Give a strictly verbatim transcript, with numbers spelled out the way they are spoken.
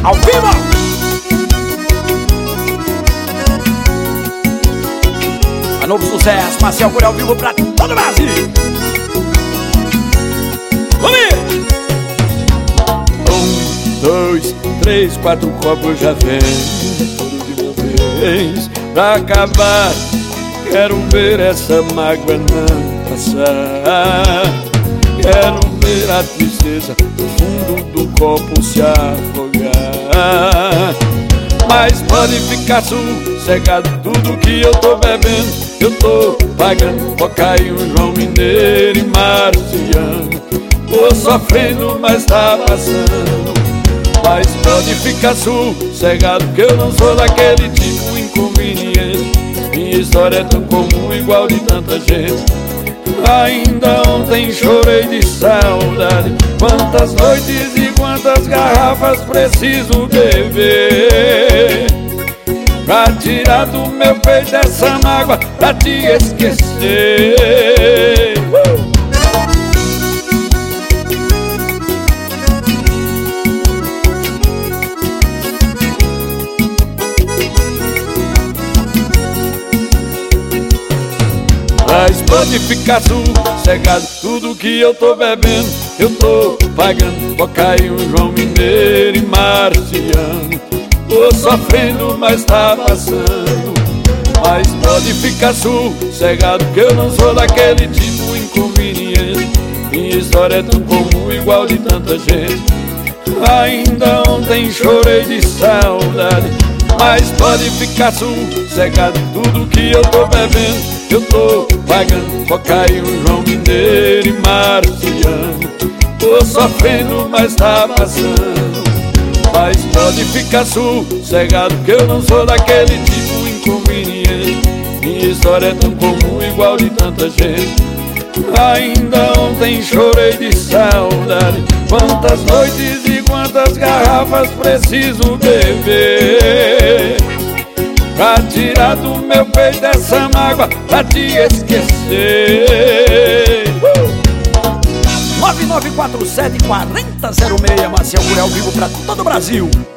ao vivo. A novo sucesso, Marcel Curi ao vivo pra todo o Brasil. Vamos ir! Um, dois, três, quatro copos já vem, tudo de uma vez pra acabar. Quero ver essa mágoa não passar. Quero ver a tristeza no fundo do copo se afogar. Mas pode ficar sossegado, tudo que eu tô bebendo eu tô pagando. Toca-i um João Mineiro e Marciano. Tô sofrendo, mas tá passando. Mas pode ficar sossegado, que eu não sou daquele tipo inconveniente. Minha história é tão comum, igual de tanta gente. Ainda ontem chorei de saudade. Quantas noites e quantas garrafas preciso beber pra tirar do meu peito essa mágoa, pra te esquecer. uh! Mas pode ficar sossegado, tudo que eu tô bebendo eu tô pagando. Toca-i um João Mineiro e Marciano. Tô sofrendo, mas tá passando. Mas pode ficar sossegado, que eu não sou daquele tipo inconveniente. Minha história é tão comum, igual de tanta gente. Ainda ontem chorei de saudade. Mas pode ficar sossegado, tudo que eu tô bebendo eu tô pagando. Toca-i um João Mineiro e Marciano. Tô sofrendo, mas tá passando. Mas pode ficar sossegado, que eu não sou daquele tipo inconveniente. Minha história é tão comum, igual de tanta gente. Ainda ontem chorei de saudade. Quantas noites e quantas garrafas preciso beber pra tirar do meu peito essa mágoa, pra te esquecer. uh! nove nove quatro sete, quatro zero zero seis, Marcel Curi ao vivo pra todo o Brasil.